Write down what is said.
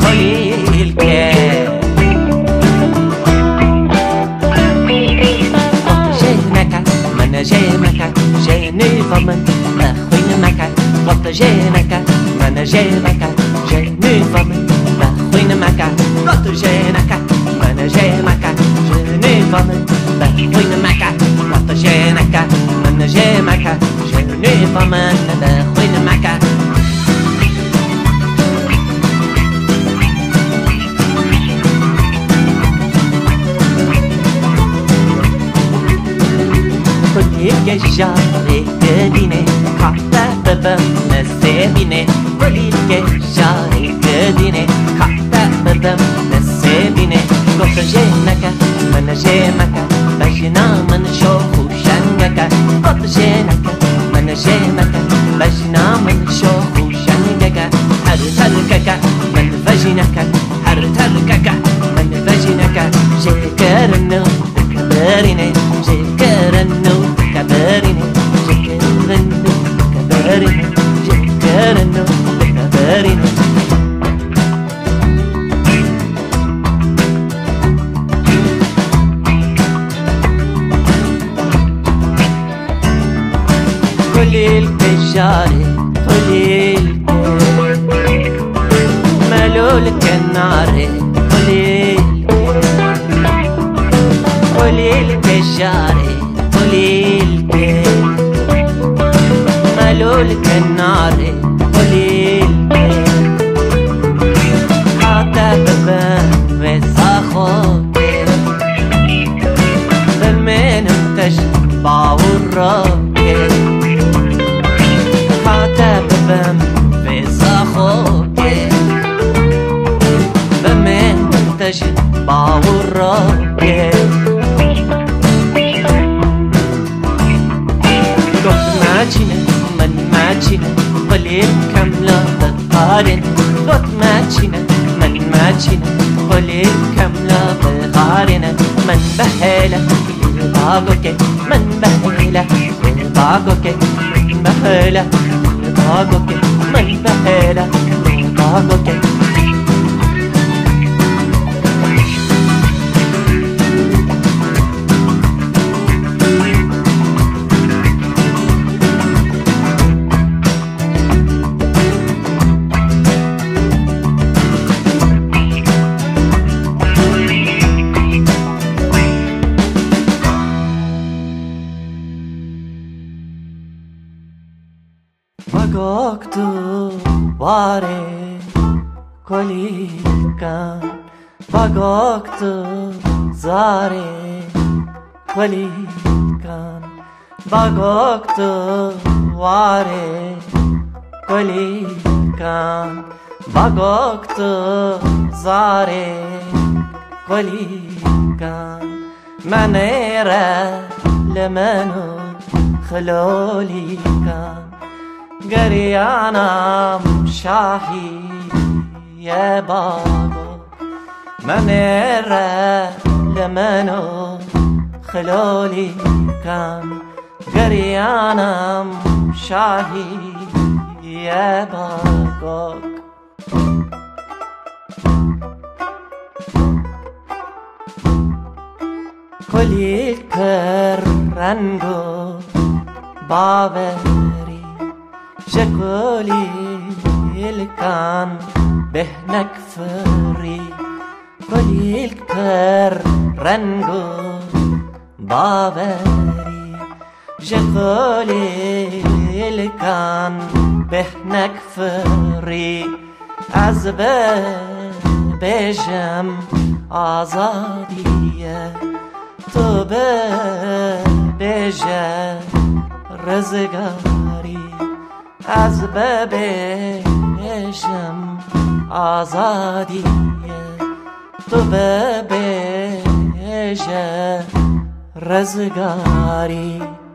قلیل که من جيمك جيني فمن بخوين مكا وقت جينك من جيمك جيني فمن بخوين مكا وقت جينك من جيمك جيني فمن بخوين مكا وقت جينك من جيمك جيني فمن بخوين مكا قلیل که جاره دینه کاتا ببم نسبینه قلیل که جاره دینه کاتا ببم نسبینه گفت جنکا من جمکا بجنا من شو خوشنگکا گفت جنکا من جمکا بجنا من شو خوشنگکا هر ترککا من وجنکا هر ترککا من وجنکا جکرنو کبرینه جکرنو كبرني جكرنو كبرني جكرنو كبرني قليل كجاري قليل ملول كناري قليل قليل كجاري قليل ملول كالنار قليل حتى ببان وساخوك بالمين تشبع والراكب حتى ببان وساخوك بالمين تشبع والراكب من ماچینه قلیل کملا بقارن دوت ماچینه من ماچینه قلیل کملا بقارن من بهله باگوکه من بهله باگوکه من بهله باگوکه من بهله باگوکه وقت واره کلیکان وقت زاره کلیکان وقت واره کلیکان وقت زاره کلیکان من را لمنو خلولی کان گریانم شاهی یه باغو من را لمنو خلولی کن گریانم شاهی یه باغو قلیل کر رنگو باوری قلیل کن بهنک فری قلیل کر رنگو باوری قلیل کن بهنک فری از بجم آزادیه تو بجم رزگاری از بجم آزادیه تو بجم رزگاری